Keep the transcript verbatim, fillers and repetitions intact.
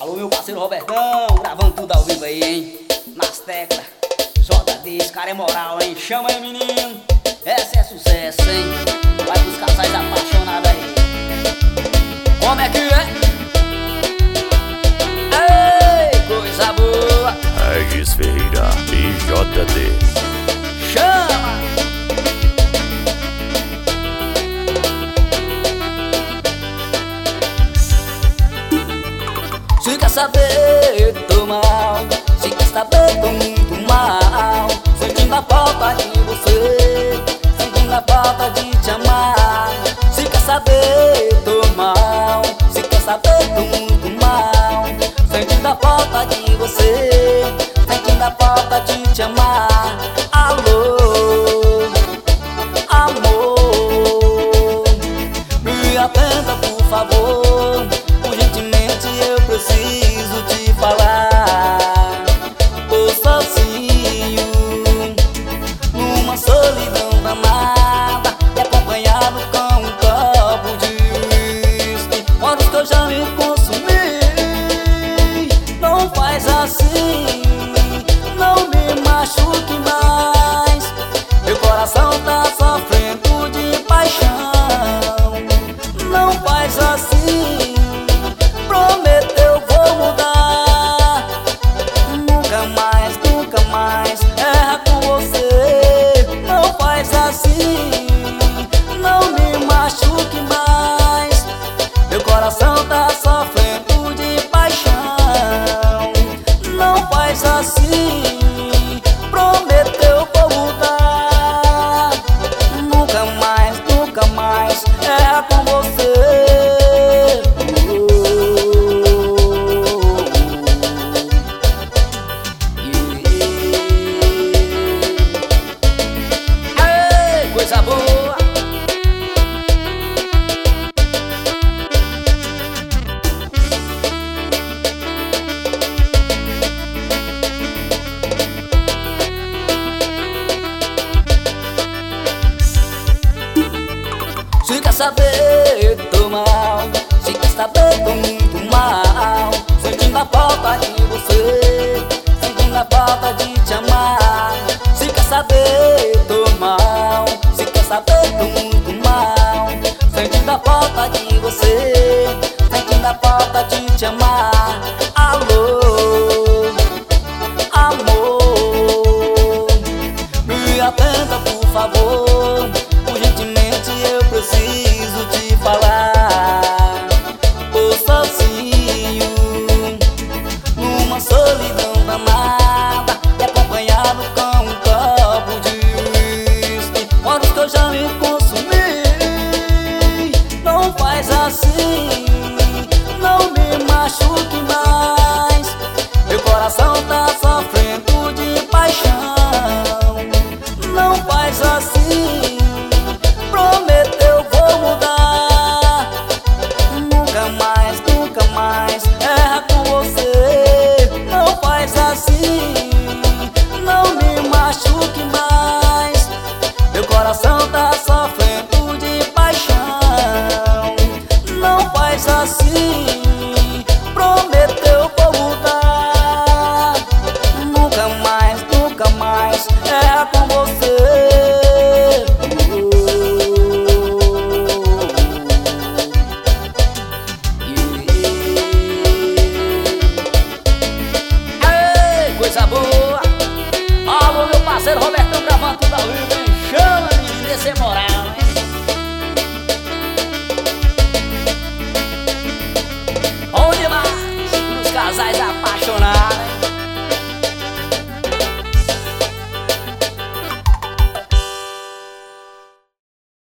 Alô, meu parceiro Robertão, gravando tudo ao vivo aí, hein? Nas teclas, J D, esse cara é moral, hein? Chama aí, menino, essa é sucesso, hein? Vai pros casais apaixonados aí. Como é que é? Ei, coisa boa! Regis Ferreira e J D. Chama! Se quer saber, tô mal. Se quer saber, tô muito mal. Sentindo a falta de você, sentindo a falta de te amar. Se quer saber, tô mal. Se quer saber, tô muito mal. Sentindo a falta de você, sentindo a falta de te amar. Alô, amor, me atenda por favor. Urgentemente eu preciso te falar. Tô sozinho, numa solidão danada, e acompanhado com um copo de uísque. Horas que eu já me consumi. Não faz assim, não me machuque mais. Meu coração tá sofrendo de paixão. Não faz assim, prometeu vou mudar. Nunca mais, nunca mais erra com você. Não faz assim, não me machuque mais. Meu coração tá sofrendo de paixão. Não faz assim, prometeu vou mudar. Nunca mais, nunca mais erra com você. Coisa boa. Se quer saber, tô mal. Se quer saber, tô muito mal. Sentindo a falta de você, sentindo a falta de te amar. Se quer saber, tô mal. Se quer saber, tô muito mal. Sentindo a falta de você, sentindo a falta de te amar.